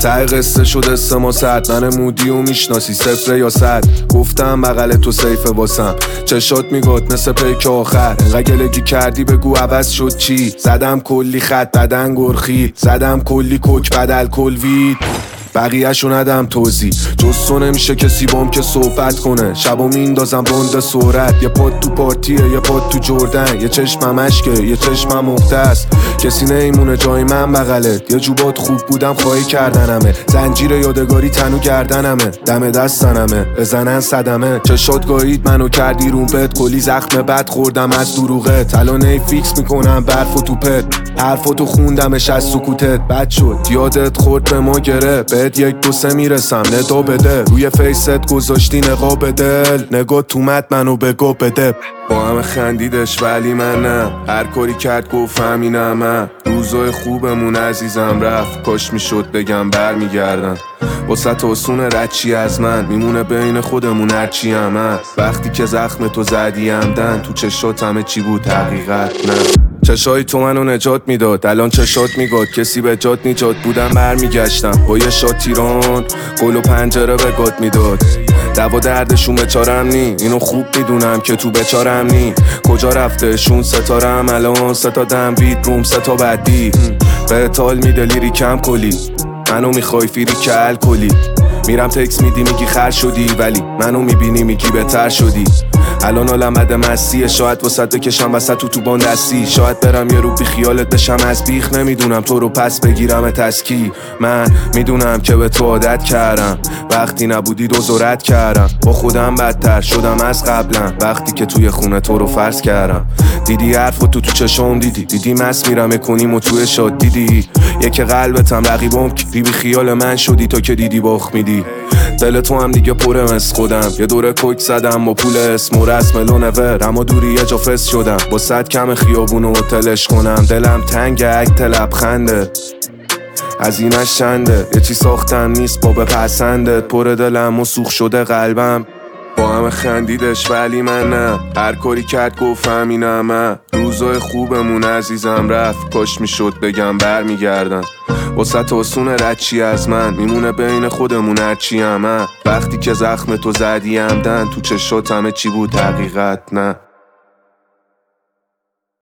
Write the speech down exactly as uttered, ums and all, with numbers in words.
ته قصه شده سه ما صد. من مودی و میشناسی صفر یا صد. گفتم بغل تو سیفه واسم، چشات میگات مثل پیک آخر. انقدر گلگی کردی بگو عوض شد چی. زدم کلی خط بدن گرخید، زدم کلی کوک بدل کل وید. بقیه شو ندم توضیح، جز تو نمیشه کسی بام که صحبت کنه. شبا میندازم روند سرعت، یه پاد تو پارتیه یه پاد تو جردن. یه چشمم اشکه یه چشمم مختص، کسی نیمونه جای من بغلت. یه جوبات خوب بودم خواهی کردنمه، زنجیر یادگاری تنو گردنمه. دم دستنمه بزنن صدمه، چشات گاهید منو کردی رومپت. کلی زخم بد خوردم از دروغت، الان ای فیکس میکنم برف و توپت. حرفاتو خوندمش از سکوتت، بد شد یادت خورد به ما گره. بهت یک دو سه میرسم ندا بده، روی فیست گذاشتی نقاب دل. نگاه تومت منو بگو بده. با همه خندیدش ولی من نه، هر کاری کرد گفت همینم. من روزای خوبمون عزیزم رفت، کاش میشد بگم بر میگردن. واسه توسون رچی از من میمونه بین خودمون هرچی هم هست. وقتی که زخم تو زدی همدن، تو چشات همه چی بود حقیقت نه. چشای تو منو نجات میداد، الان چشات میگاد کسی به جات نجات. بودم برمیگشتم با یه شات تیران، گل و پنجره به گات میداد. دوا دردشون بچارم نی، اینو خوب میدونم که تو بچارم نی. کجا رفته شون ستارم الان، ستا دم بیت روم ستا بدی. به تال میده لیری کم کلی، منو میخوای فیری که الکلی. میرم تکس میدی میگی خر شدی، ولی منو میبینی میگی بهتر شدی. الان آلمد مسیه، شاید واسط بکشم وسط تو تو باندستی. شاید برم یه رو بی خیالت بشم از بیخ، نمیدونم تو رو پس بگیرم تسکی. من میدونم که به تو عادت کردم، وقتی نبودی دوزارت کردم. با خودم بدتر شدم از قبلا، وقتی که توی خونه تو رو فرض کردم. دیدی حرفو تو تو چشم دیدی، دیدی مس میرم کنیم و توی شاد دیدی. یک قلبتم رقیبم که بی خیال من شدی، تا که دیدی باخ میدی. دل تو هم دیگه پره از خودم، یه دوره کوک زدم با پول اسم و رسم لونور. اما دوری یه جا فس شدم با صد کم خیابون و تلش کنم. دلم تنگ اکت لبخنده از اینش چنده، یه چی ساختم نیست با بپسندت. پر دلم و سوخ شده قلبم، با همه خندیدش ولی من نه. هر کاری کرد گفت همینم. من روزای خوبمون عزیزم رفت، کاش میشد بگم بر میگردن. واسه توسون رچی از من میمونه بین خودمون هرچی هم. وقتی که زخم تو زدی همدن، تو چشات همه چی بود حقیقت نه.